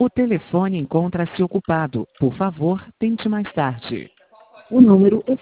O telefone encontra-se ocupado. Por favor, tente mais tarde. O número